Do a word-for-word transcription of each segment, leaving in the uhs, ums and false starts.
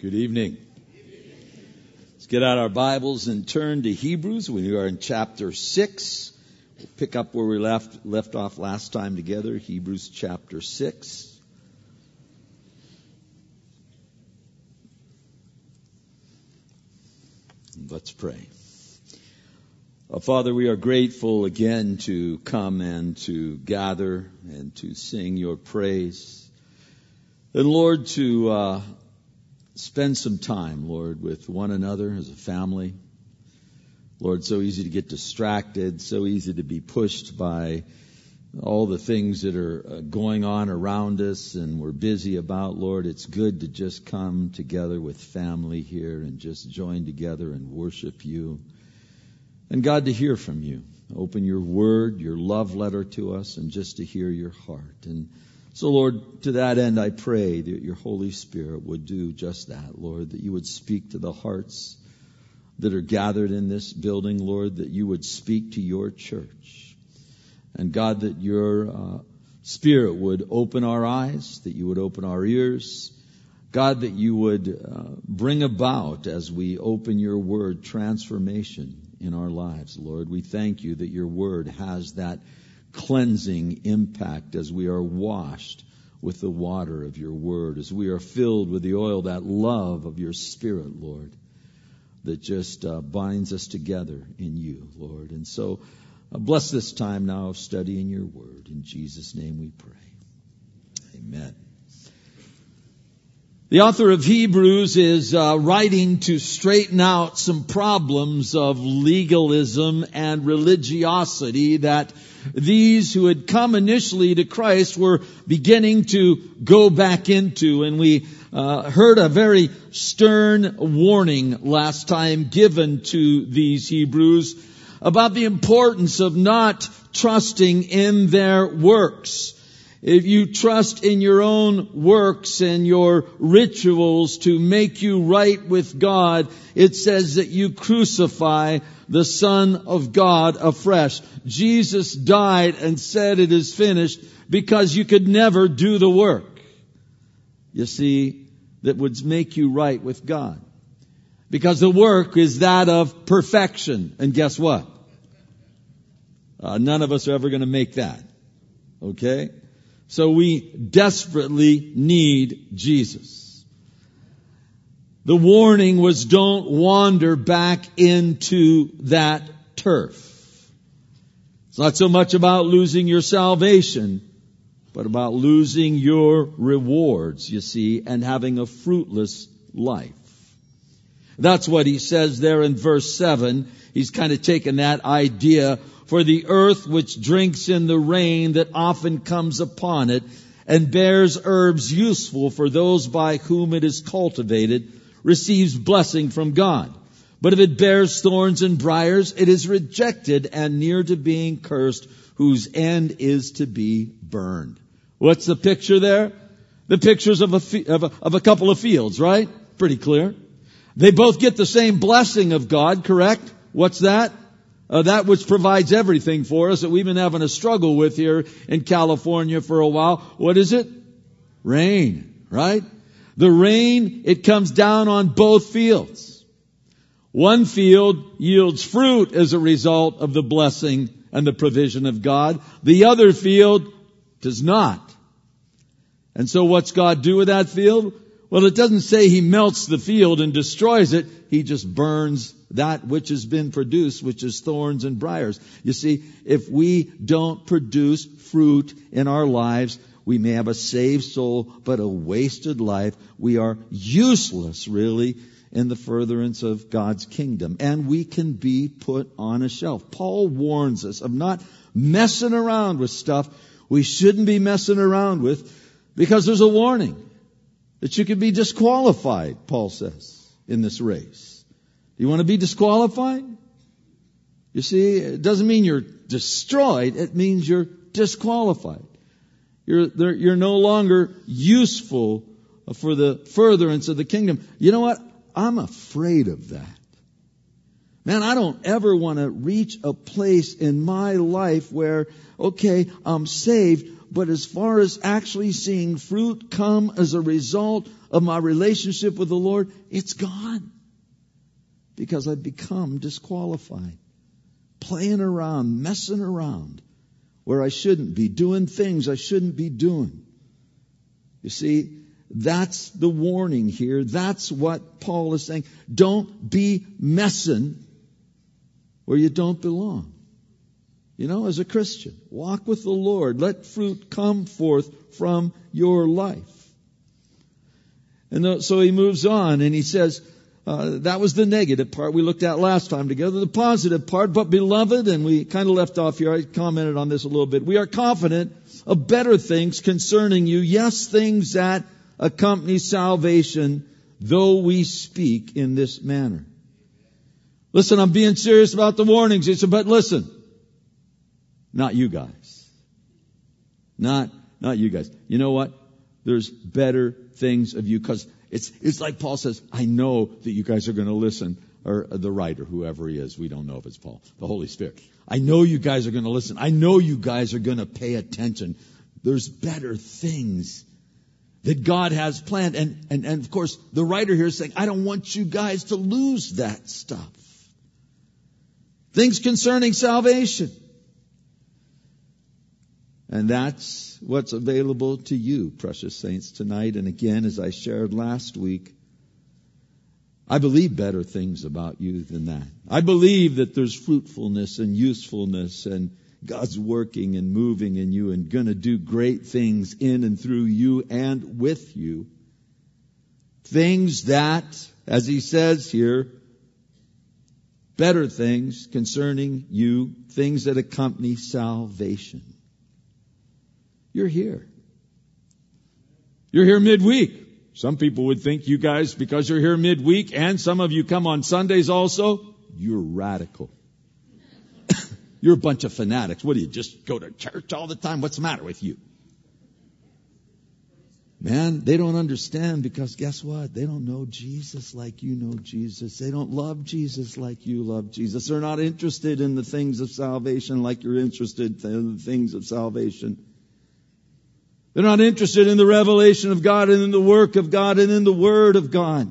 Good evening. Let's get out our Bibles and turn to Hebrews. We are in chapter six. We'll pick up where we left left off last time together, Hebrews chapter six. Let's pray. Uh, Father, we are grateful again to come and to gather and to sing your praise. And Lord, to uh, spend some time, Lord, with one another as a family. Lord, so easy to get distracted, so easy to be pushed by all the things that are going on around us and we're busy about. Lord, it's good to just come together with family here and just join together and worship you. And God, to hear from you. Open your word, your love letter to us, and just to hear your heart. And so, Lord, to that end, I pray that your Holy Spirit would do just that, Lord, that you would speak to the hearts that are gathered in this building, Lord, that you would speak to your church. And God, that your uh, Spirit would open our eyes, that you would open our ears. God, that you would uh, bring about, as we open your word, transformation in our lives, Lord. We thank you that your word has that cleansing impact as we are washed with the water of your word, as we are filled with the oil, that love of your Spirit, Lord, that just uh, binds us together in you, Lord. And so uh, bless this time now of studying your word. In Jesus' name we pray. Amen. The author of Hebrews is uh, writing to straighten out some problems of legalism and religiosity that these who had come initially to Christ were beginning to go back into. And we uh, heard a very stern warning last time given to these Hebrews about the importance of not trusting in their works. If you trust in your own works and your rituals to make you right with God, it says that you crucify the Son of God afresh. Jesus died and said it is finished because you could never do the work, you see, that would make you right with God. Because the work is that of perfection. And guess what? Uh, none of us are ever going to make that. Okay? So we desperately need Jesus. The warning was, don't wander back into that turf. It's not so much about losing your salvation, but about losing your rewards, you see, and having a fruitless life. That's what he says there in verse seven. He's kind of taken that idea. For the earth which drinks in the rain that often comes upon it and bears herbs useful for those by whom it is cultivated receives blessing from God. But if it bears thorns and briars, it is rejected and near to being cursed, whose end is to be burned. What's the picture there? The pictures of a, of a, of a couple of fields, right? Pretty clear. They both get the same blessing of God, correct? What's that? Uh, that which provides everything for us that we've been having a struggle with here in California for a while. What is it? Rain, right? The rain, it comes down on both fields. One field yields fruit as a result of the blessing and the provision of God. The other field does not. And so what's God do with that field? Well, it doesn't say he melts the field and destroys it. He just burns that which has been produced, which is thorns and briars. You see, if we don't produce fruit in our lives, we may have a saved soul, but a wasted life. We are useless, really, in the furtherance of God's kingdom. And we can be put on a shelf. Paul warns us of not messing around with stuff we shouldn't be messing around with, because there's a warning that you could be disqualified, Paul says, in this race. Do you want to be disqualified? You see, it doesn't mean you're destroyed. It means you're disqualified. You're, you're no longer useful for the furtherance of the kingdom. You know what? I'm afraid of that. Man, I don't ever want to reach a place in my life where, okay, I'm saved, but as far as actually seeing fruit come as a result of my relationship with the Lord, it's gone. Because I've become disqualified. Playing around, messing around where I shouldn't be, doing things I shouldn't be doing. You see, that's the warning here. That's what Paul is saying. Don't be messing where you don't belong. You know, as a Christian, walk with the Lord. Let fruit come forth from your life. And so he moves on and he says, uh, that was the negative part we looked at last time together. The positive part, but beloved, and we kind of left off here, I commented on this a little bit. We are confident of better things concerning you. Yes, things that accompany salvation, though we speak in this manner. Listen, I'm being serious about the warnings. He said, but listen, not you guys. Not, not you guys. You know what? There's better things of you, because it's, it's like Paul says, I know that you guys are going to listen, or the writer, whoever he is. We don't know if it's Paul, the Holy Spirit. I know you guys are going to listen. I know you guys are going to pay attention. There's better things that God has planned. And, and, and of course, the writer here is saying, I don't want you guys to lose that stuff. Things concerning salvation. And that's what's available to you, precious saints, tonight. And again, as I shared last week, I believe better things about you than that. I believe that there's fruitfulness and usefulness, and God's working and moving in you and going to do great things in and through you and with you. Things that, as he says here, better things concerning you, things that accompany salvation. You're here. You're here midweek. Some people would think you guys, because you're here midweek, and some of you come on Sundays also, you're radical. You're a bunch of fanatics. What do you, just go to church all the time? What's the matter with you? Man, they don't understand, because guess what? They don't know Jesus like you know Jesus. They don't love Jesus like you love Jesus. They're not interested in the things of salvation like you're interested in the things of salvation. They're not interested in the revelation of God and in the work of God and in the Word of God.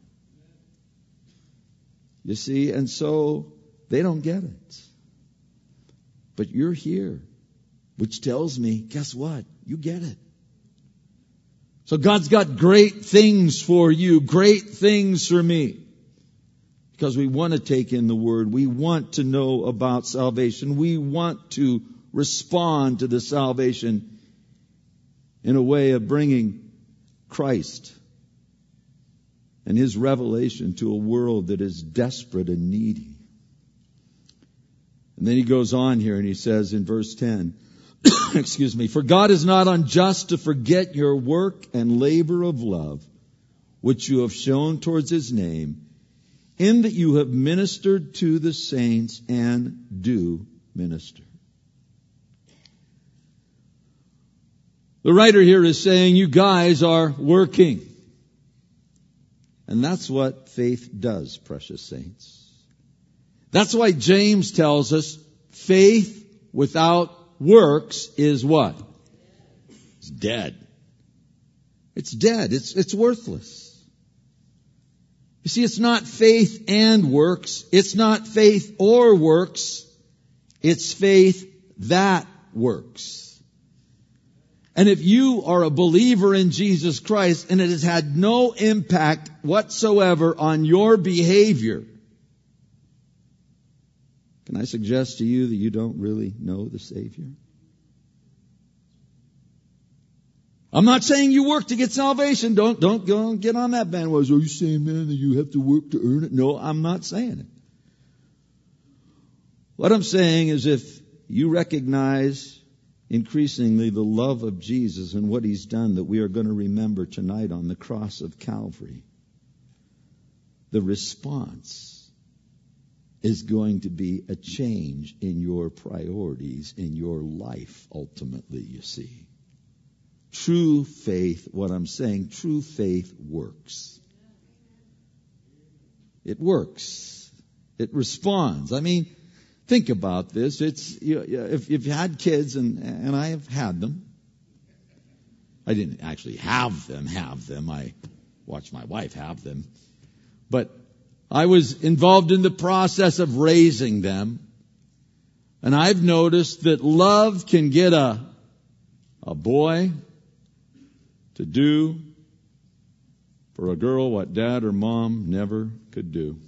You see, and so they don't get it. But you're here, which tells me, guess what? You get it. So God's got great things for you, great things for me. Because we want to take in the Word. We want to know about salvation. We want to respond to the salvation in a way of bringing Christ and His revelation to a world that is desperate and needy. And then he goes on here and he says in verse ten, excuse me, for God is not unjust to forget your work and labor of love, which you have shown towards His name, in that you have ministered to the saints and do minister. The writer here is saying you guys are working. And that's what faith does, precious saints. That's why James tells us faith without works is what? It's dead. It's dead. It's, it's worthless. You see, it's not faith and works. It's not faith or works. It's faith that works. And if you are a believer in Jesus Christ and it has had no impact whatsoever on your behavior, can I suggest to you that you don't really know the Savior? I'm not saying you work to get salvation. Don't, don't go and get on that bandwagon. Are you saying, man, that you have to work to earn it? No, I'm not saying it. What I'm saying is if you recognize increasingly the love of Jesus and what He's done that we are going to remember tonight on the cross of Calvary, the response is going to be a change in your priorities, in your life, ultimately, you see. True faith, what I'm saying, true faith works. It works. It responds. I mean, think about this. It's you, if you've had kids, and and I have had them. I didn't actually have them. Have them. I watch my wife have them. But I was involved in the process of raising them. And I've noticed that love can get a, a boy to do for a girl what dad or mom never could do.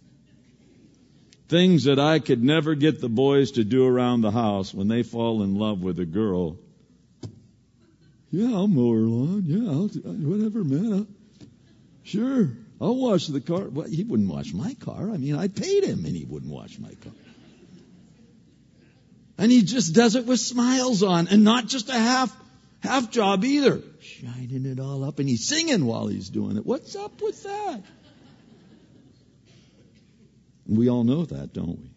Things that I could never get the boys to do around the house when they fall in love with a girl. Yeah, I'll mow her lawn. Yeah, I'll do, whatever, man. I'll, sure, I'll wash the car. Well, he wouldn't wash my car. I mean, I paid him and he wouldn't wash my car. And he just does it with smiles on, and not just a half half job either. Shining it all up, and he's singing while he's doing it. What's up with that? We all know that, don't we?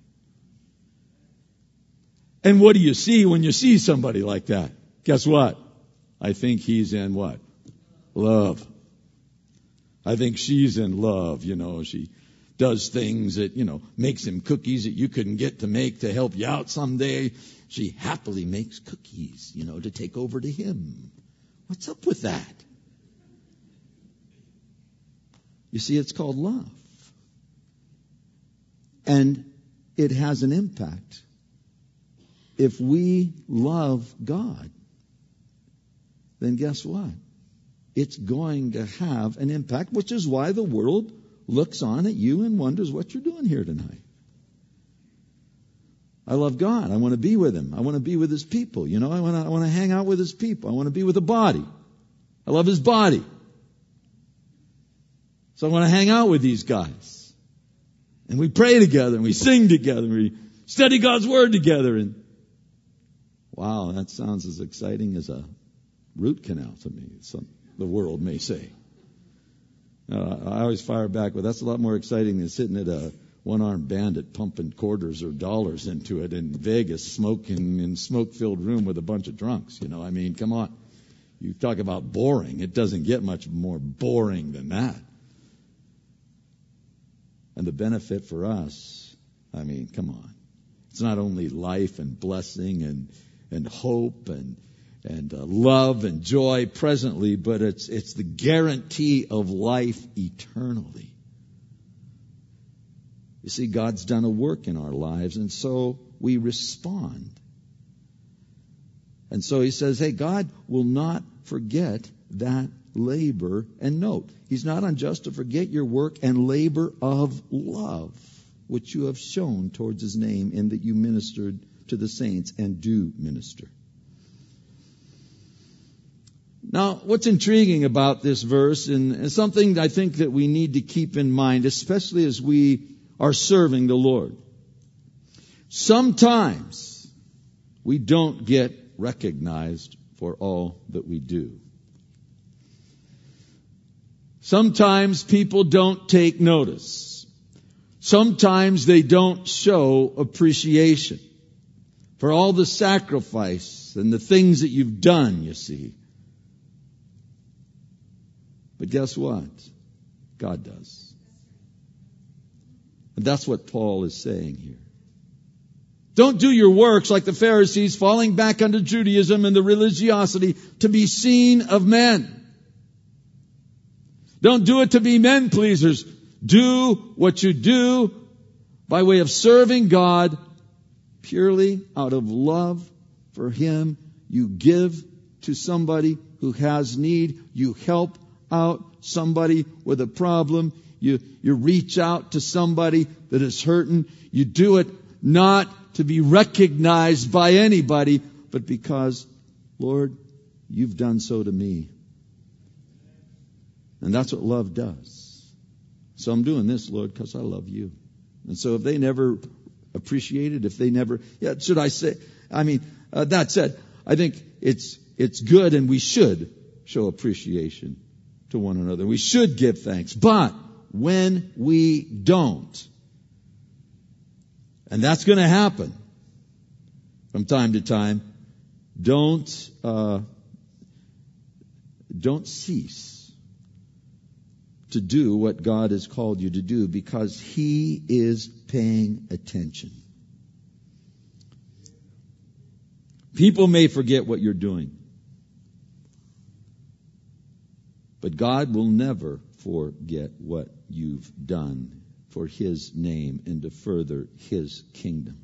And what do you see when you see somebody like that? Guess what? I think he's in what? Love. I think she's in love. You know, she does things that, you know, makes him cookies that you couldn't get to make to help you out someday. She happily makes cookies, you know, to take over to him. What's up with that? You see, it's called love. And it has an impact. If we love God, then guess what? It's going to have an impact, which is why the world looks on at you and wonders what you're doing here tonight. I love God. I want to be with Him. I want to be with His people. You know, I want to, I want to hang out with His people. I want to be with the body. I love His body. So I want to hang out with these guys. And we pray together, and we sing together, and we study God's Word together. And wow, that sounds as exciting as a root canal to me, some, the world may say. Uh, I always fire back, but that's a lot more exciting than sitting at a one-armed bandit pumping quarters or dollars into it in Vegas, smoking in smoke-filled room with a bunch of drunks. You know, I mean, come on. You talk about boring. It doesn't get much more boring than that. And the benefit for us, I mean, come on. It's not only life and blessing and, and hope and and uh, love and joy presently, but it's it's the guarantee of life eternally. You see, God's done a work in our lives, and so we respond. And so He says, hey, God will not forget that labor. And note, He's not unjust to forget your work and labor of love, which you have shown towards His name, in that you ministered to the saints and do minister. Now, what's intriguing about this verse, and something I think that we need to keep in mind, especially as we are serving the Lord. Sometimes we don't get recognized for all that we do. Sometimes people don't take notice. Sometimes they don't show appreciation for all the sacrifice and the things that you've done, you see. But guess what? God does. And that's what Paul is saying here. Don't do your works like the Pharisees, falling back under Judaism and the religiosity to be seen of men. Don't do it to be men pleasers. Do what you do by way of serving God purely out of love for Him. You give to somebody who has need. You help out somebody with a problem. You, you reach out to somebody that is hurting. You do it not to be recognized by anybody, but because, Lord, you've done so to me. And that's what love does. So I'm doing this, Lord, because I love you. And so if they never appreciate it, if they never, yeah, should I say, I mean, uh, that said, I think it's, it's good, and we should show appreciation to one another. We should give thanks. But when we don't, and that's going to happen from time to time, don't uh, don't cease to do what God has called you to do, because He is paying attention. People may forget what you're doing, but God will never forget what you've done for His name and to further His kingdom.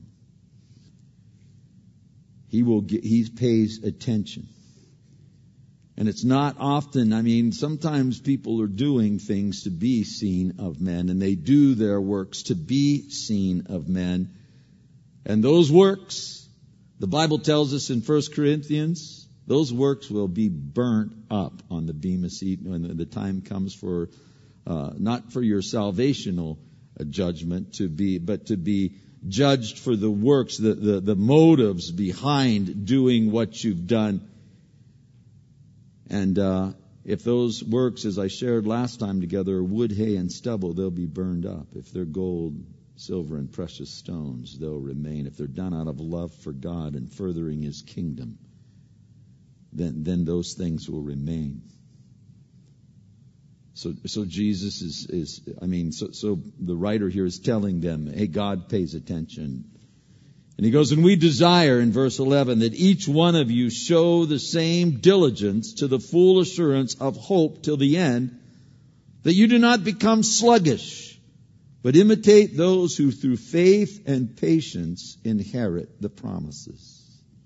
He will get, He pays attention. And it's not often, I mean, sometimes people are doing things to be seen of men, and they do their works to be seen of men. And those works, the Bible tells us in First Corinthians, those works will be burnt up on the Bema seat when the time comes for, uh, not for your salvational judgment to be, but to be judged for the works, the, the, the motives behind doing what you've done. And uh, if those works, as I shared last time together, are wood, hay, and stubble, they'll be burned up. If they're gold, silver, and precious stones, they'll remain. If they're done out of love for God and furthering His kingdom, then, then those things will remain. So, so Jesus is, is I mean, so, so the writer here is telling them, hey, God pays attention. And he goes, and we desire, in verse eleven, that each one of you show the same diligence to the full assurance of hope till the end, that you do not become sluggish, but imitate those who through faith and patience inherit the promises.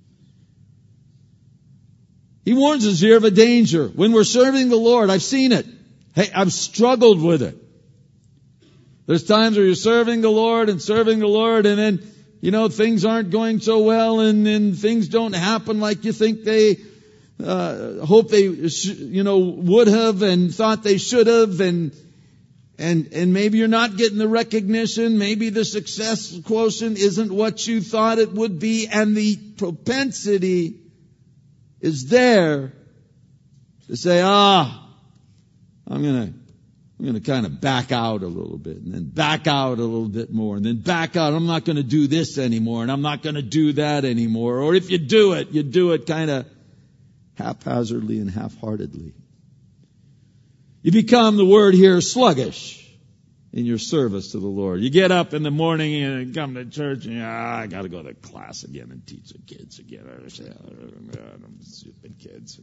He warns us here of a danger. When we're serving the Lord, I've seen it. Hey, I've struggled with it. There's times where you're serving the Lord and serving the Lord, and then you know, things aren't going so well, and, and things don't happen like you think they, uh, hope they, sh- you know, would have and thought they should have, and, and, and maybe you're not getting the recognition, maybe the success quotient isn't what you thought it would be, and the propensity is there to say, ah, I'm gonna, I'm going to kind of back out a little bit, and then back out a little bit more, and then back out. I'm not going to do this anymore, and I'm not going to do that anymore. Or if you do it, you do it kind of haphazardly and half-heartedly. You become, the word here, sluggish in your service to the Lord. You get up in the morning and come to church, and ah, I got to go to class again and teach the kids again. I'm stupid kids.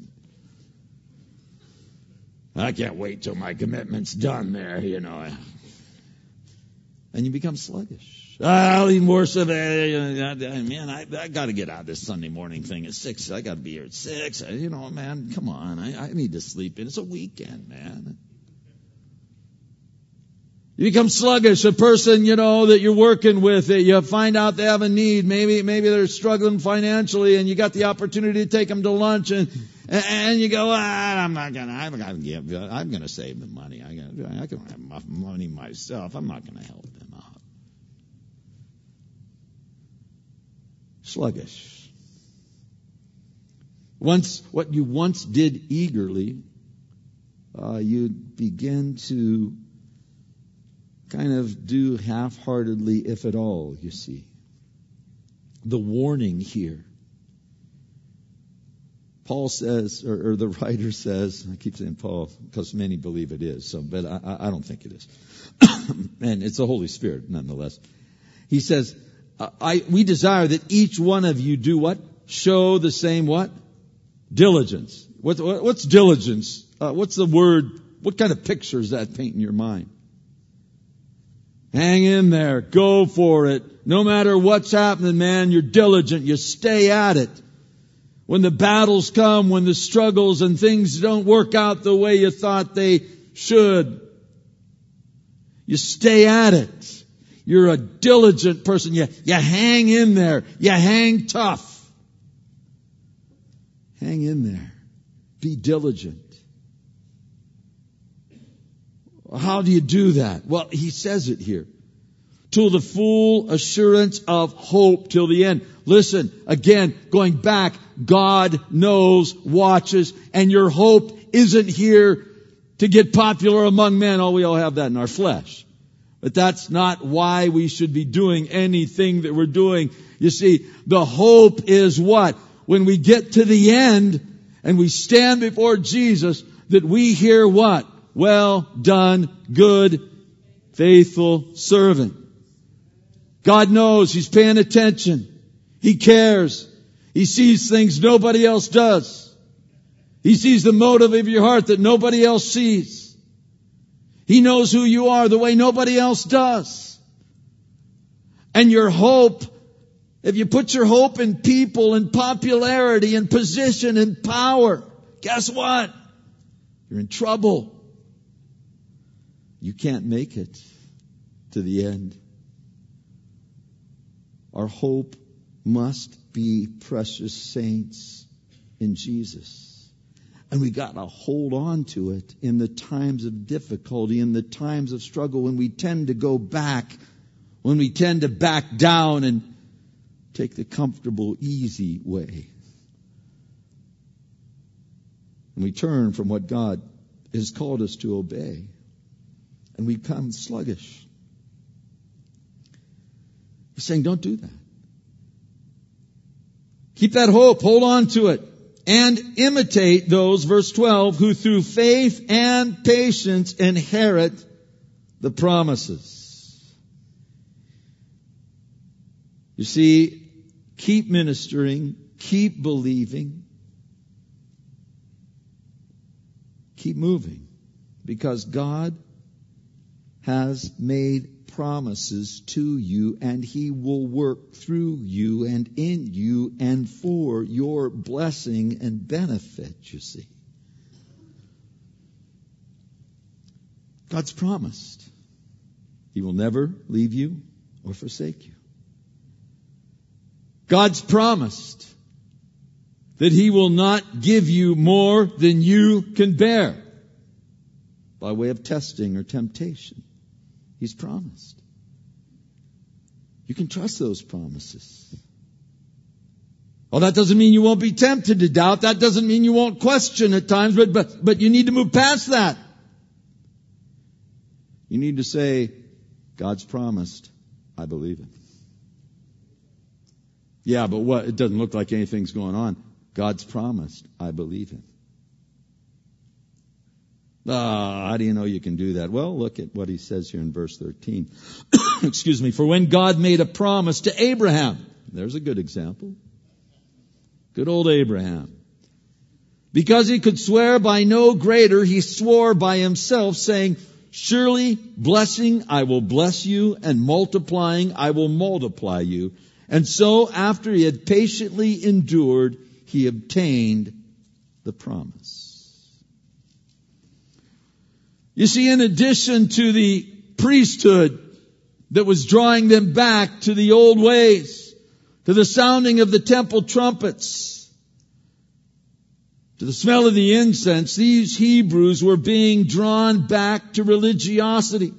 I can't wait till my commitment's done there, you know. And you become sluggish. I'll even worse of it. Man, I, I got to get out of this Sunday morning thing at six. I got to be here at six. You know, man, come on. I, I need to sleep in. It's a weekend, man. You become sluggish. A person, you know, that you're working with, that you find out they have a need. Maybe, maybe they're struggling financially, and you got the opportunity to take them to lunch, and and you go, ah, I'm not gonna, I'm gonna give, I'm gonna save the money. I got, I can have enough money myself. I'm not gonna help them out. Sluggish. Once, what you once did eagerly, uh, you begin to kind of do half-heartedly, if at all, you see. The warning here. Paul says, or, or the writer says, I keep saying Paul because many believe it is, so, but I, I don't think it is. And it's the Holy Spirit, nonetheless. He says, I, we desire that each one of you do what? Show the same what? Diligence. What, what, what's diligence? Uh, what's the word? What kind of picture does that paint in your mind? Hang in there. Go for it. No matter what's happening, man, you're diligent. You stay at it. When the battles come, when the struggles and things don't work out the way you thought they should, you stay at it. You're a diligent person. You, you hang in there. You hang tough. Hang in there. Be diligent. How do you do that? Well, he says it here. To the full assurance of hope till the end. Listen, again, going back, God knows, watches, and your hope isn't here to get popular among men. Oh, we all have that in our flesh. But that's not why we should be doing anything that we're doing. You see, the hope is what? When we get to the end and we stand before Jesus, that we hear what? Well done, good, faithful servant. God knows. He's paying attention. He cares. He sees things nobody else does. He sees the motive of your heart that nobody else sees. He knows who you are the way nobody else does. And your hope, if you put your hope in people and popularity and position and power, guess what? You're in trouble. You can't make it to the end. Our hope must be, precious saints, in Jesus. And we got to hold on to it in the times of difficulty, in the times of struggle, when we tend to go back, when we tend to back down and take the comfortable, easy way. And we turn from what God has called us to obey. And we become sluggish. He's saying, don't do that. Keep that hope. Hold on to it. And imitate those, verse twelve, who through faith and patience inherit the promises. You see, keep ministering, keep believing, keep moving, because God has made promises to you, and He will work through you and in you and for your blessing and benefit, you see. God's promised He will never leave you or forsake you. God's promised that He will not give you more than you can bear by way of testing or temptation. He's promised. You can trust those promises. Well, that doesn't mean you won't be tempted to doubt. That doesn't mean you won't question at times, but, but, but you need to move past that. You need to say, God's promised, I believe it. Yeah, but what? It doesn't look like anything's going on. God's promised, I believe it. Ah, how do you know you can do that? Well, look at what he says here in verse thirteen. Excuse me. For when God made a promise to Abraham, there's a good example. Good old Abraham. Because he could swear by no greater, he swore by himself, saying, surely blessing I will bless you, and multiplying I will multiply you. And so, after he had patiently endured, he obtained the promise. You see, in addition to the priesthood that was drawing them back to the old ways, to the sounding of the temple trumpets, to the smell of the incense, these Hebrews were being drawn back to religiosity.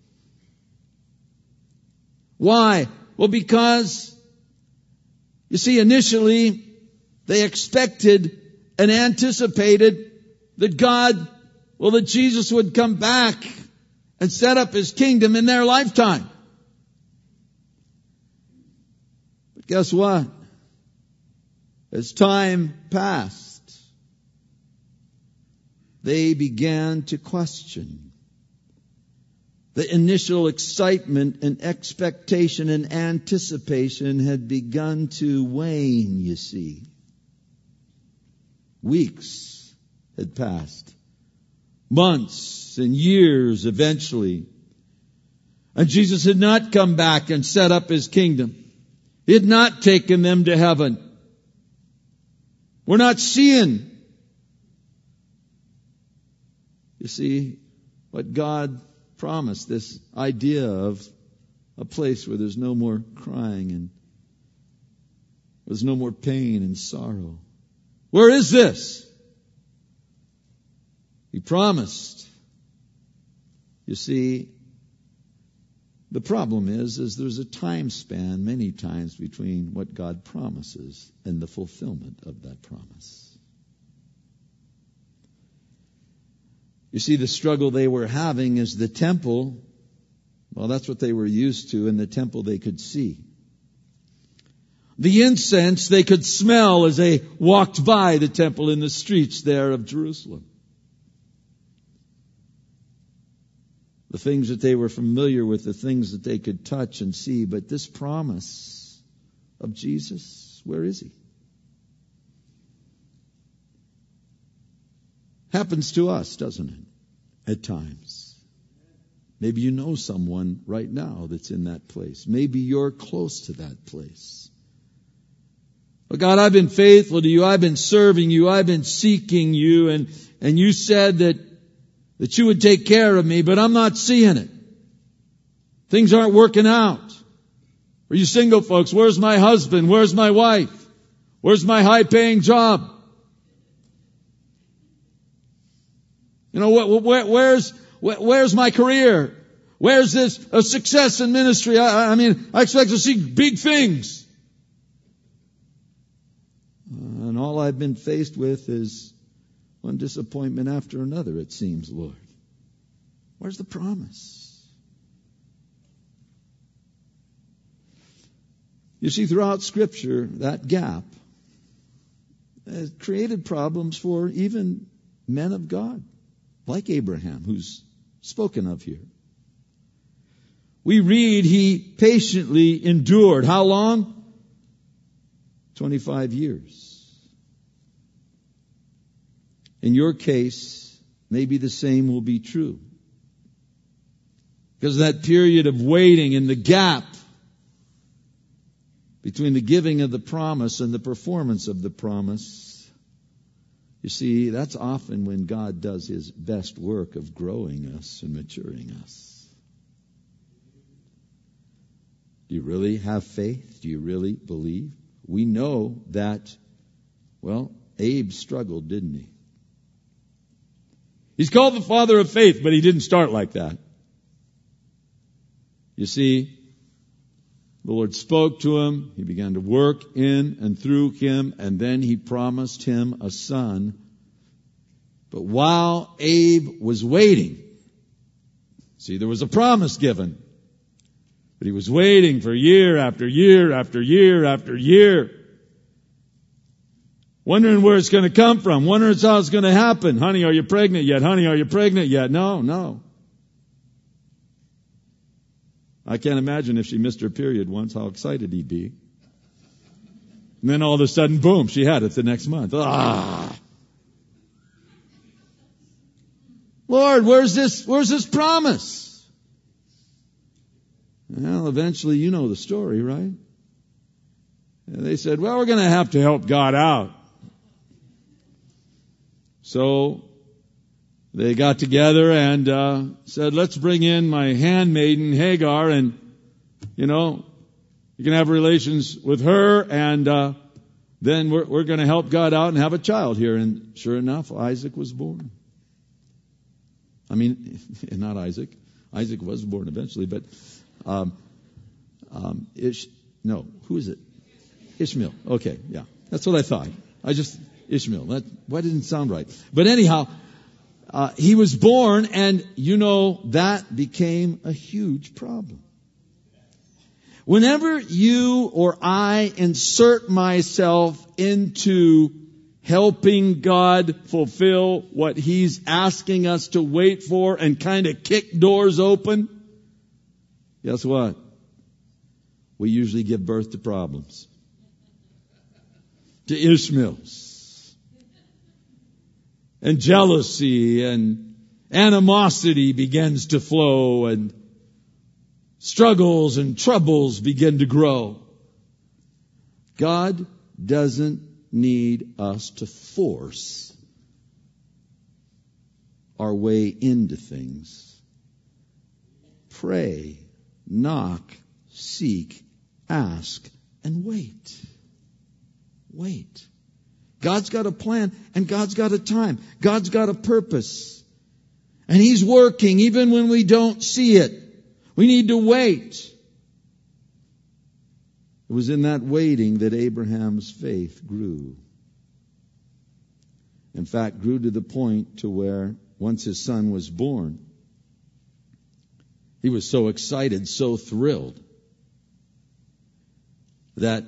Why? Well, because, you see, initially they expected and anticipated that God Well, that Jesus would come back and set up His kingdom in their lifetime. But guess what? As time passed, they began to question. The initial excitement and expectation and anticipation had begun to wane, you see. Weeks had passed. Months and years eventually. And Jesus had not come back and set up His kingdom. He had not taken them to heaven. We're not seeing, you see, what God promised, this idea of a place where there's no more crying and there's no more pain and sorrow. Where is this? He promised. You see, the problem is, is there's a time span many times between what God promises and the fulfillment of that promise. You see, the struggle they were having is the temple. Well, that's what they were used to, and the temple they could see. The incense they could smell as they walked by the temple in the streets there of Jerusalem. The things that they were familiar with, the things that they could touch and see. But this promise of Jesus, where is He? Happens to us, doesn't it? At times. Maybe you know someone right now that's in that place. Maybe you're close to that place. Oh God, I've been faithful to you. I've been serving you. I've been seeking you. And, and you said that, that you would take care of me, but I'm not seeing it. Things aren't working out. For you single folks, where's my husband? Where's my wife? Where's my high-paying job? You know, where, where's, where's my career? Where's this a success in ministry? I, I mean, I expect to see big things. Uh, and all I've been faced with is one disappointment after another, it seems, Lord. Where's the promise? You see, throughout Scripture, that gap has created problems for even men of God, like Abraham, who's spoken of here. We read he patiently endured. How long? twenty-five years. In your case, maybe the same will be true. Because that period of waiting and the gap between the giving of the promise and the performance of the promise, you see, that's often when God does His best work of growing us and maturing us. Do you really have faith? Do you really believe? We know that, well, Abe struggled, didn't he? He's called the father of faith, but he didn't start like that. You see, the Lord spoke to him. He began to work in and through him, and then He promised him a son. But while Abe was waiting, see, there was a promise given. But he was waiting for year after year after year after year. Wondering where it's going to come from. Wondering how it's going to happen. Honey, are you pregnant yet? Honey, are you pregnant yet? No, no. I can't imagine if she missed her period once, how excited he'd be. And then all of a sudden, boom, she had it the next month. Ah! Lord, where's this, where's this promise? Well, eventually you know the story, right? And they said, well, we're going to have to help God out. So they got together and uh, said, let's bring in my handmaiden Hagar, and, you know, you can have relations with her, and uh, then we're, we're going to help God out and have a child here. And sure enough, Isaac was born. I mean, not Isaac. Isaac was born eventually, but um, um, Ish, no, who is it? Ishmael. Okay, yeah, that's what I thought. I just Ishmael. That why didn't it sound right? But anyhow. Uh, he was born, and you know, that became a huge problem. Whenever you or I insert myself into helping God fulfill what He's asking us to wait for and kind of kick doors open, guess what? We usually give birth to problems. To Ishmaels. And jealousy and animosity begins to flow, and struggles and troubles begin to grow. God doesn't need us to force our way into things. Pray, knock, seek, ask, and wait. Wait. God's got a plan, and God's got a time. God's got a purpose. And He's working even when we don't see it. We need to wait. It was in that waiting that Abraham's faith grew. In fact, grew to the point to where once his son was born, he was so excited, so thrilled, that,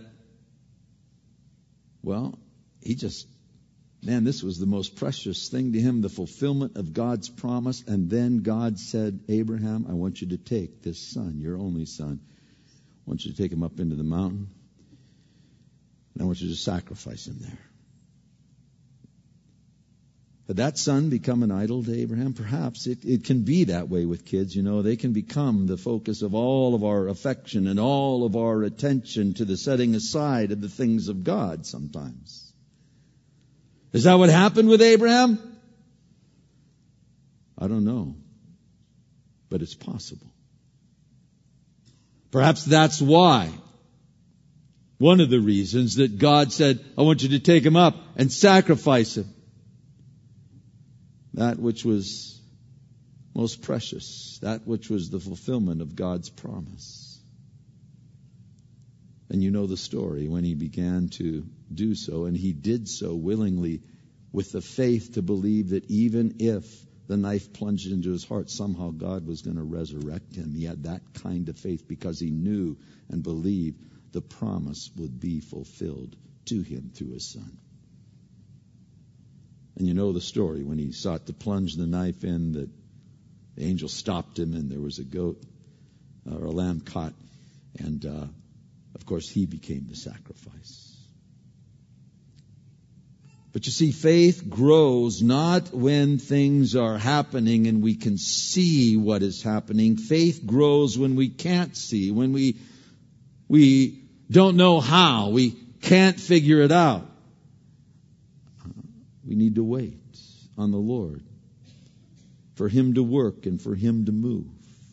well, he just, man, this was the most precious thing to him, the fulfillment of God's promise. And then God said, Abraham, I want you to take this son, your only son. I want you to take him up into the mountain. And I want you to sacrifice him there. Had that son become an idol to Abraham? Perhaps. It, it can be that way with kids, you know. They can become the focus of all of our affection and all of our attention to the setting aside of the things of God sometimes. Is that what happened with Abraham? I don't know. But it's possible. Perhaps that's why. One of the reasons that God said, I want you to take him up and sacrifice him. That which was most precious, that which was the fulfillment of God's promise. And you know the story when he began to do so, and he did so willingly with the faith to believe that even if the knife plunged into his heart, somehow God was going to resurrect him. He had that kind of faith because he knew and believed the promise would be fulfilled to him through his son. And you know the story when he sought to plunge the knife in, that the angel stopped him and there was a goat or a lamb caught. And, uh, of course, he became the sacrifice. But you see, faith grows not when things are happening and we can see what is happening. Faith grows when we can't see, when we, we don't know how, we can't figure it out. We need to wait on the Lord for him to work and for him to move.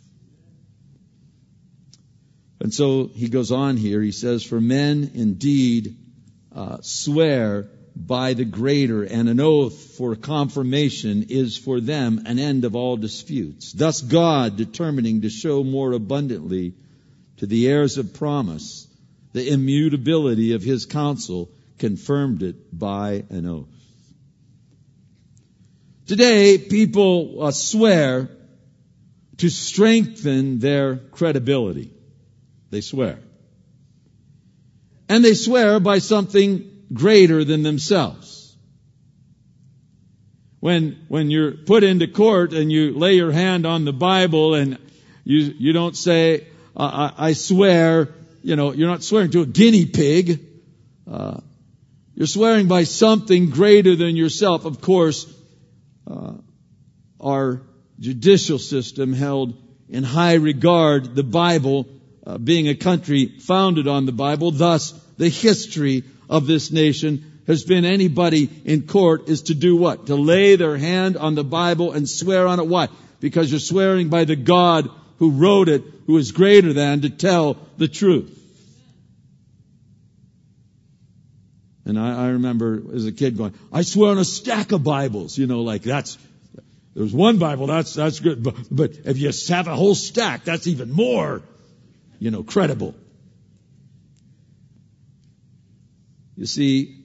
And so he goes on here. He says, for men indeed uh, swear by the greater, and an oath for confirmation is for them an end of all disputes. Thus God, determining to show more abundantly to the heirs of promise the immutability of his counsel, confirmed it by an oath. Today, people uh, swear to strengthen their credibility. They swear. And they swear by something greater than themselves. When, when you're put into court and you lay your hand on the Bible and you, you don't say, I, I swear, you know, you're not swearing to a guinea pig. Uh, you're swearing by something greater than yourself. Of course, Uh, our judicial system held in high regard the Bible, uh, being a country founded on the Bible. Thus, the history of this nation has been anybody in court is to do what? To lay their hand on the Bible and swear on it. Why? Because you're swearing by the God who wrote it, who is greater than, to tell the truth. And I, I remember as a kid going, I swear on a stack of Bibles, you know, like that's, there's one Bible, that's, that's good. But, but if you have a whole stack, that's even more, you know, credible. You see,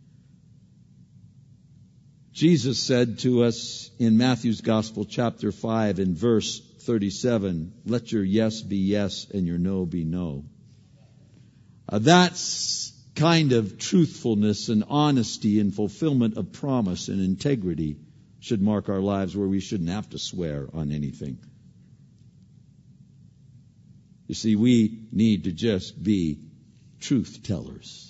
Jesus said to us in Matthew's Gospel, chapter five, in verse thirty-seven, let your yes be yes and your no be no. Uh, that's kind of truthfulness and honesty and fulfillment of promise and integrity should mark our lives, where we shouldn't have to swear on anything. You see, we need to just be truth tellers.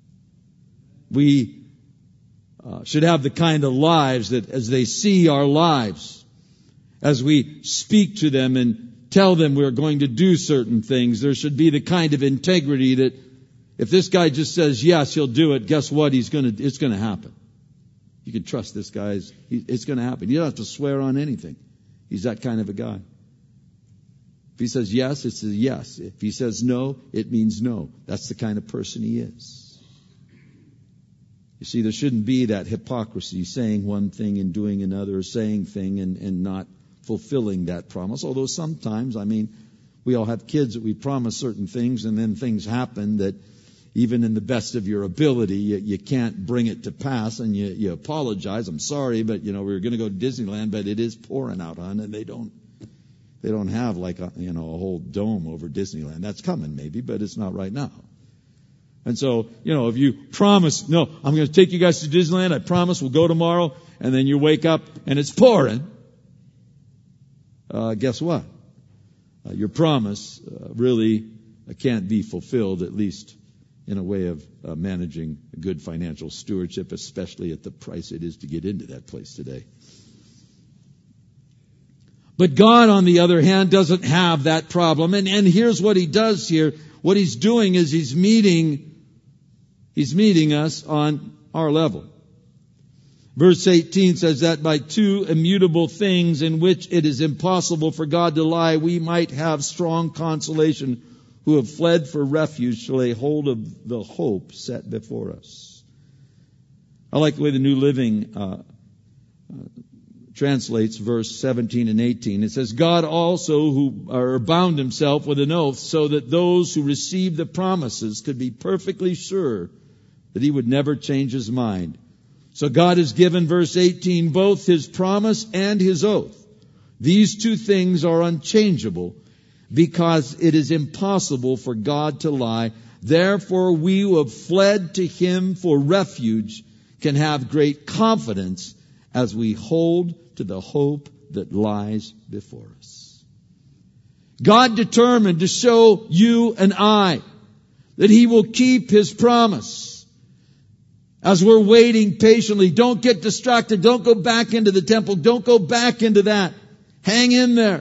We uh, should have the kind of lives that as they see our lives, as we speak to them and tell them we're going to do certain things, there should be the kind of integrity that if this guy just says yes, he'll do it, guess what? He's going to, it's going to happen. You can trust this guy. It's going to happen. You don't have to swear on anything. He's that kind of a guy. If he says yes, it's a yes. If he says no, it means no. That's the kind of person he is. You see, there shouldn't be that hypocrisy, saying one thing and doing another, or saying thing and, and not fulfilling that promise. Although sometimes, I mean, we all have kids that we promise certain things and then things happen that even in the best of your ability, you, you can't bring it to pass, and you, you apologize. I'm sorry, but you know, we were going to go to Disneyland, but it is pouring out, hon, and they don't, they don't have like a, you know, a whole dome over Disneyland. That's coming maybe, but it's not right now. And so, you know, if you promise, no, I'm going to take you guys to Disneyland, I promise we'll go tomorrow, and then you wake up and it's pouring, uh, guess what? Uh, your promise uh, really uh, can't be fulfilled, at least in a way of uh, managing good financial stewardship, especially at the price it is to get into that place today. But God, on the other hand, doesn't have that problem. And, and here's what he does here. What he's doing is he's meeting, he's meeting us on our level. Verse eighteen says that by two immutable things in which it is impossible for God to lie, we might have strong consolation who have fled for refuge to lay hold of the hope set before us. I like the way the New Living uh, uh, translates verse seventeen and eighteen. It says, God also who or bound himself with an oath so that those who received the promises could be perfectly sure that he would never change his mind. So God has given, verse eighteen, both his promise and his oath. These two things are unchangeable because it is impossible for God to lie. Therefore, we who have fled to him for refuge can have great confidence as we hold to the hope that lies before us. God determined to show you and I that he will keep his promise. As we're waiting patiently, don't get distracted. Don't go back into the temple. Don't go back into that. Hang in there.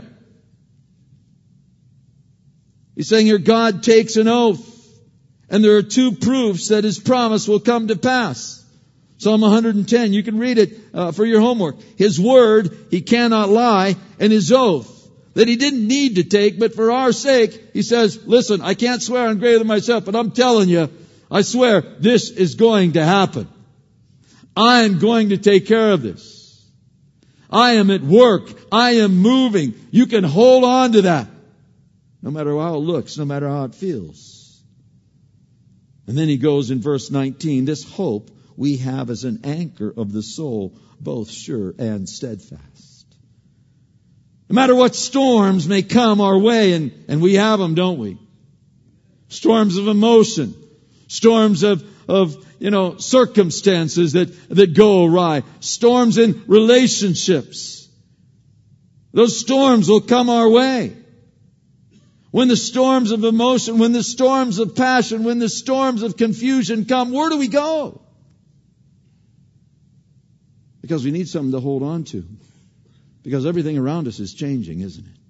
He's saying here, God takes an oath. And there are two proofs that his promise will come to pass. Psalm one hundred ten, you can read it uh, for your homework. His word, he cannot lie, and his oath that he didn't need to take, but for our sake, he says, listen, I can't swear on greater than myself, but I'm telling you, I swear this is going to happen. I am going to take care of this. I am at work. I am moving. You can hold on to that. No matter how it looks, no matter how it feels. And then he goes in verse nineteen, this hope we have as an anchor of the soul, both sure and steadfast. No matter what storms may come our way, and, and we have them, don't we? Storms of emotion. Storms of, of, you know, circumstances that, that go awry. Storms in relationships. Those storms will come our way. When the storms of emotion, when the storms of passion, when the storms of confusion come, where do we go? Because we need something to hold on to. Because everything around us is changing, isn't it?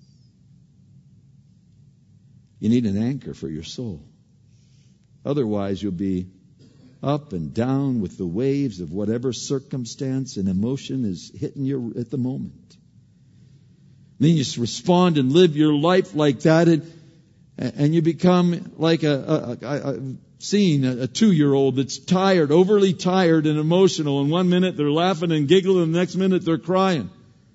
You need an anchor for your soul. Otherwise, you'll be up and down with the waves of whatever circumstance and emotion is hitting you at the moment. Then you just respond and live your life like that, and, and you become like a, a, a, a seeing a, a two-year-old that's tired, overly tired and emotional. And one minute they're laughing and giggling, and the next minute they're crying.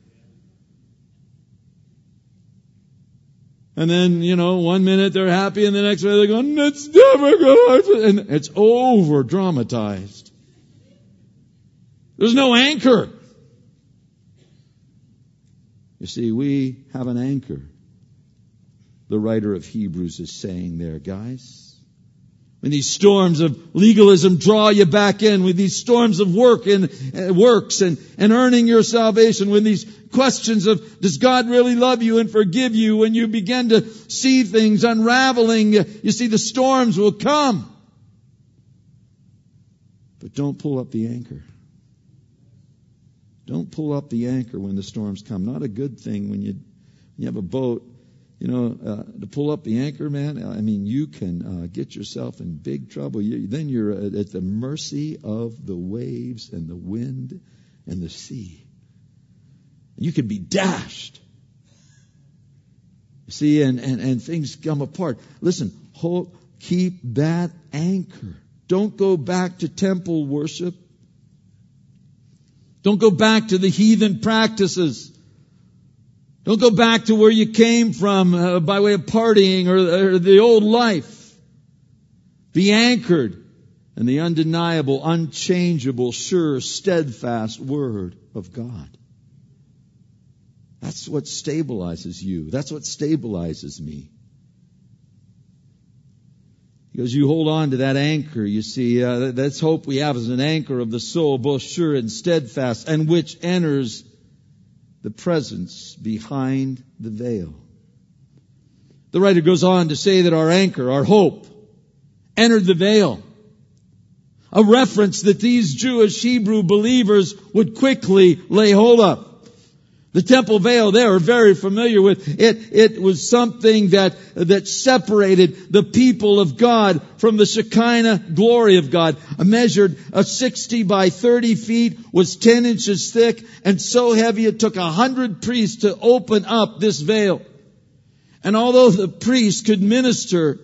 And then, you know, one minute they're happy and the next minute they're going, it's never going to, and it's over dramatized. There's no anchor. You see, we have an anchor. The writer of Hebrews is saying there, guys. When these storms of legalism draw you back in, with these storms of work and uh, works and, and earning your salvation, when these questions of, does God really love you and forgive you, when you begin to see things unraveling, you see the storms will come. But don't pull up the anchor. Don't pull up the anchor when the storms come. Not a good thing when you, when you have a boat. You know, uh, to pull up the anchor, man, I mean, you can uh, get yourself in big trouble. You, then you're at, at the mercy of the waves and the wind and the sea. You can be dashed. You see, and, and, and things come apart. Listen, hold, keep that anchor. Don't go back to temple worship. Don't go back to the heathen practices. Don't go back to where you came from uh, by way of partying or, or the old life. Be anchored in the undeniable, unchangeable, sure, steadfast Word of God. That's what stabilizes you. That's what stabilizes me. Because you hold on to that anchor, you see, uh, that's hope we have as an anchor of the soul, both sure and steadfast, and which enters the presence behind the veil. The writer goes on to say that our anchor, our hope, entered the veil. A reference that these Jewish Hebrew believers would quickly lay hold of. The temple veil they were very familiar with. It, it was something that, that separated the people of God from the Shekinah glory of God. A measured a sixty by thirty feet, was ten inches thick, and so heavy it took a hundred priests to open up this veil. And although the priests could minister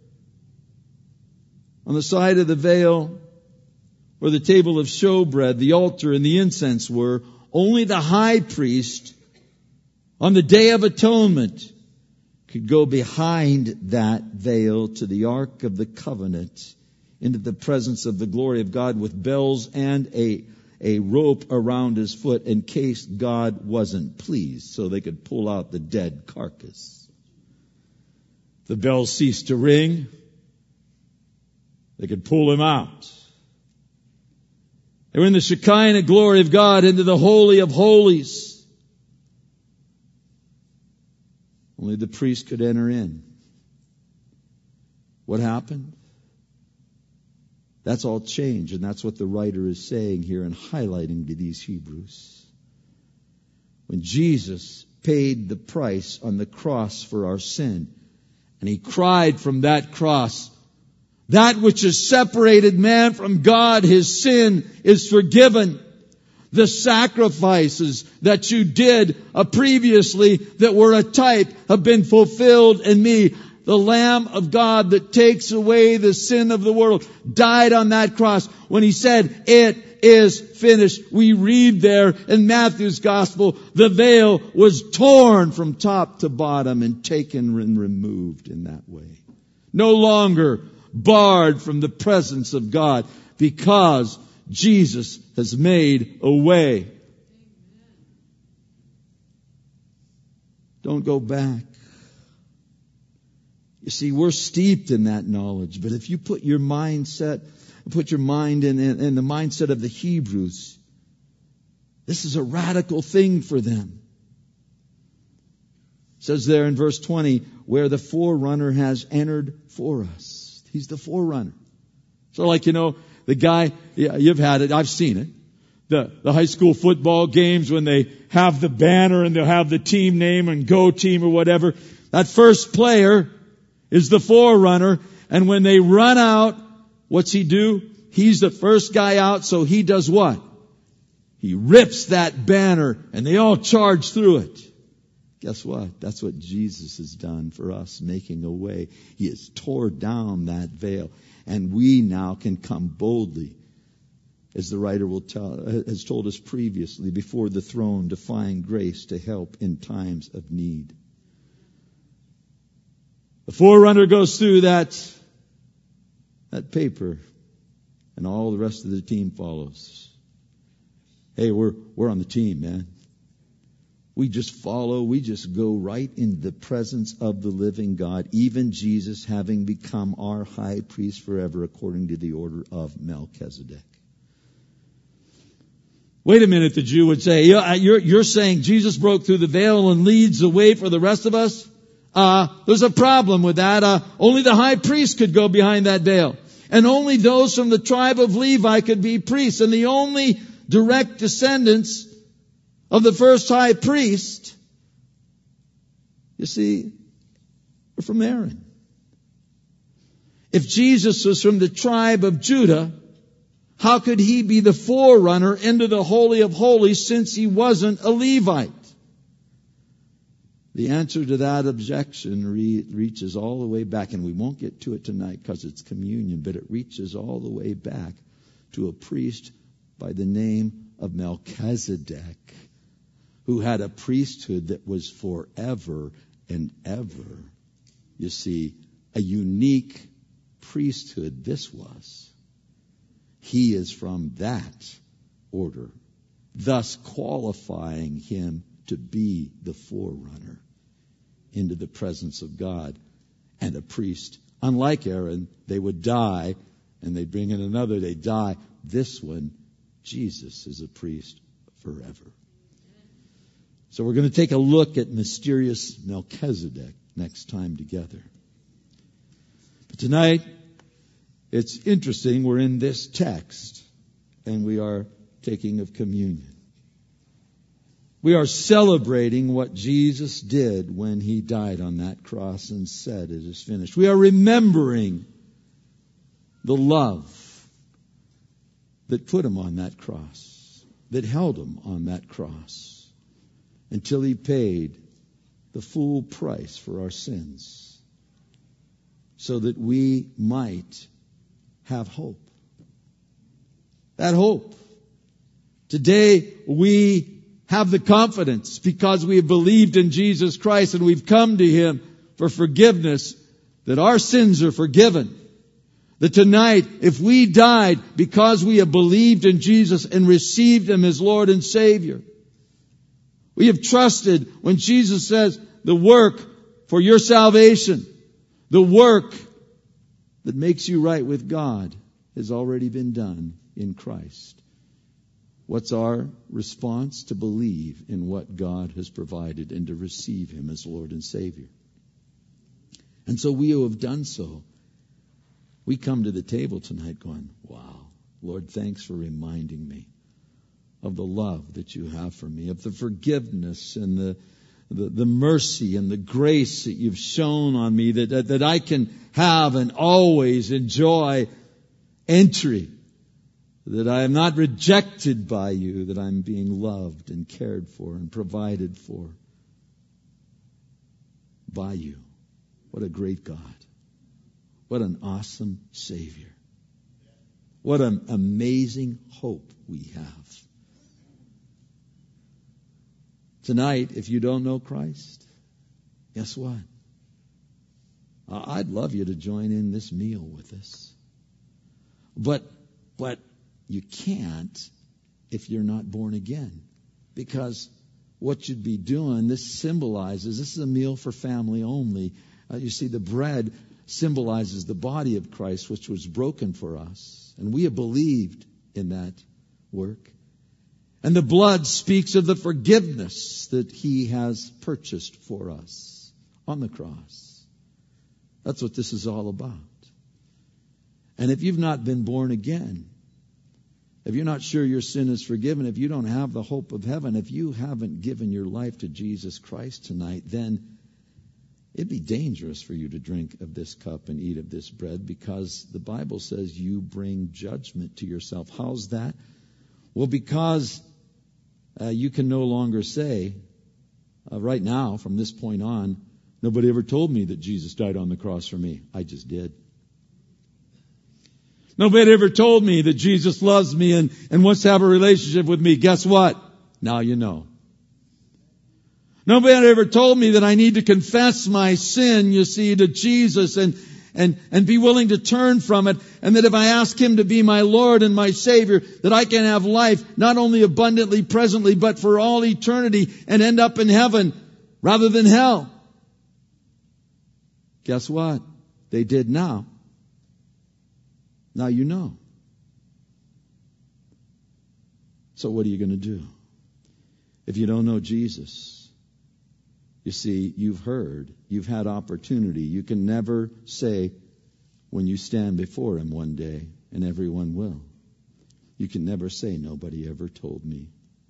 on the side of the veil where the table of showbread, the altar, and the incense were, only the high priest on the Day of Atonement could go behind that veil to the Ark of the Covenant into the presence of the glory of God with bells and a, a rope around his foot in case God wasn't pleased, so they could pull out the dead carcass. The bells ceased to ring. They could pull him out. They were in the Shekinah glory of God into the Holy of Holies. Only the priest could enter in. What happened? That's all changed, and that's what the writer is saying here and highlighting to these Hebrews. When Jesus paid the price on the cross for our sin, and he cried from that cross, that which has separated man from God, his sin is forgiven. The sacrifices that you did uh, previously that were a type have been fulfilled in me. The Lamb of God that takes away the sin of the world died on that cross when he said, "It is finished." We read there in Matthew's Gospel, the veil was torn from top to bottom and taken and removed in that way. No longer barred from the presence of God because Jesus has made a way. Don't go back. You see, we're steeped in that knowledge, but if you put your mindset, put your mind in, in, in the mindset of the Hebrews, this is a radical thing for them. It says there in verse twenty, where the forerunner has entered for us. He's the forerunner. So like, you know, the guy, yeah, you've had it, I've seen it. The, the high school football games when they have the banner and they'll have the team name and go team or whatever. That first player is the forerunner. And when they run out, what's he do? He's the first guy out, so he does what? He rips that banner and they all charge through it. Guess what? That's what Jesus has done for us, making a way. He has tore down that veil. And we now can come boldly, as the writer will tell, has told us previously, before the throne to find grace to help in times of need. The forerunner goes through that, that paper, and all the rest of the team follows. Hey, we're, we're on the team, man. We just follow, we just go right in the presence of the living God, even Jesus having become our high priest forever according to the order of Melchizedek. Wait a minute, the Jew would say, you're, you're saying Jesus broke through the veil and leads the way for the rest of us? Uh, there's a problem with that. Uh, only the high priest could go behind that veil. And only those from the tribe of Levi could be priests. And the only direct descendants of the first high priest, you see, are from Aaron. If Jesus was from the tribe of Judah, how could he be the forerunner into the Holy of Holies since he wasn't a Levite? The answer to that objection re- reaches all the way back, and we won't get to it tonight because it's communion, but it reaches all the way back to a priest by the name of Melchizedek, who had a priesthood that was forever and ever. You see, a unique priesthood this was. He is from that order, thus qualifying him to be the forerunner into the presence of God and a priest. Unlike Aaron, they would die and they bring in another, they die. This one, Jesus is a priest forever. So we're going to take a look at mysterious Melchizedek next time together. But tonight, It's interesting, we're in this text, and we are taking of communion. We are celebrating what Jesus did when He died on that cross and said, "It is finished." We are remembering the love that put Him on that cross, that held Him on that cross, until He paid the full price for our sins, so that we might have hope. That hope. Today we have the confidence because we have believed in Jesus Christ and we've come to Him for forgiveness, that our sins are forgiven. That tonight, if we died because we have believed in Jesus and received Him as Lord and Savior, we have trusted when Jesus says the work for your salvation, the work that makes you right with God, has already been done in Christ. What's our response? To believe in what God has provided and to receive Him as Lord and Savior. And so we who have done so, we come to the table tonight going, wow, Lord, thanks for reminding me of the love that you have for me, of the forgiveness and the the, the mercy and the grace that you've shown on me, that, that, that I can have and always enjoy entry. That I am not rejected by you, that I'm being loved and cared for and provided for by you. What a great God. What an awesome Savior. What an amazing hope we have. Tonight, if you don't know Christ, guess what? I'd love you to join in this meal with us. But, but you can't if you're not born again. Because what you'd be doing, this symbolizes, this is a meal for family only. Uh, you see, the bread symbolizes the body of Christ, which was broken for us. And we have believed in that work. And the blood speaks of the forgiveness that He has purchased for us on the cross. That's what this is all about. And if you've not been born again, if you're not sure your sin is forgiven, if you don't have the hope of heaven, if you haven't given your life to Jesus Christ tonight, then it'd be dangerous for you to drink of this cup and eat of this bread, because the Bible says you bring judgment to yourself. How's that? Well, because uh, you can no longer say, uh, right now, from this point on, nobody ever told me that Jesus died on the cross for me. I just did. Nobody ever told me that Jesus loves me and, and wants to have a relationship with me. Guess what? Now you know. Nobody ever told me that I need to confess my sin, you see, to Jesus and, and, and be willing to turn from it. And that if I ask Him to be my Lord and my Savior, that I can have life not only abundantly, presently, but for all eternity and end up in heaven rather than hell. Guess what? They did now. Now you know. So what are you going to do? If you don't know Jesus, you see, you've heard, you've had opportunity. You can never say when you stand before Him one day, and everyone will, you can never say nobody ever told me.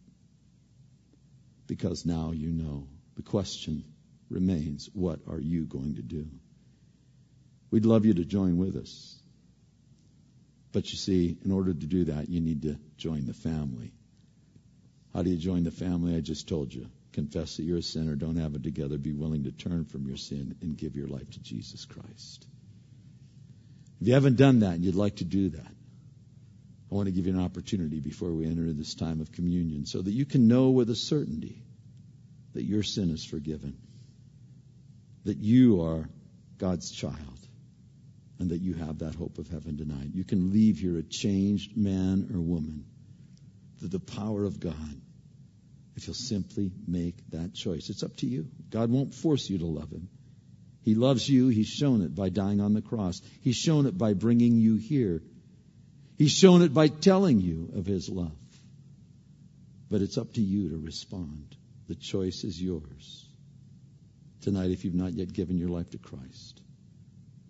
Because now you know. The question remains, what are you going to do? We'd love you to join with us. But you see, in order to do that, you need to join the family. How do you join the family? I just told you. Confess that you're a sinner. Don't have it together. Be willing to turn from your sin and give your life to Jesus Christ. If you haven't done that and you'd like to do that, I want to give you an opportunity before we enter this time of communion so that you can know with a certainty that your sin is forgiven, that you are God's child, and that you have that hope of heaven tonight. You can leave here a changed man or woman through the power of God if you'll simply make that choice. It's up to you. God won't force you to love Him. He loves you. He's shown it by dying on the cross. He's shown it by bringing you here. He's shown it by telling you of His love. But it's up to you to respond. The choice is yours. Tonight, if you've not yet given your life to Christ,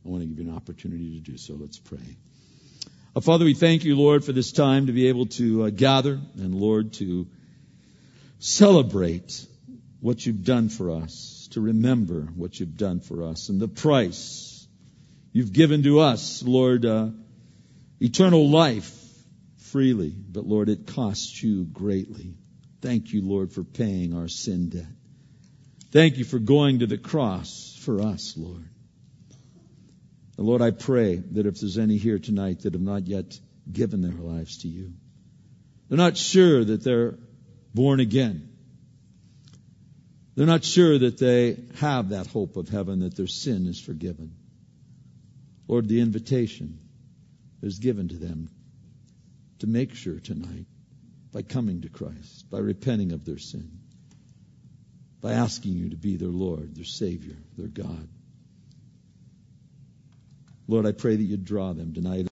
I want to give you an opportunity to do so. Let's pray. Uh, Father, we thank you, Lord, for this time to be able to uh, gather and, Lord, to celebrate what you've done for us, to remember what you've done for us and the price you've given to us, Lord, uh, eternal life freely. But, Lord, it costs you greatly. Thank you, Lord, for paying our sin debt. Thank you for going to the cross for us, Lord. And Lord, I pray that if there's any here tonight that have not yet given their lives to you, they're not sure that they're born again. They're not sure that they have that hope of heaven, that their sin is forgiven. Lord, the invitation is given to them to make sure tonight by coming to Christ, by repenting of their sin, by asking you to be their Lord, their Savior, their God. Lord, I pray that you draw them tonight.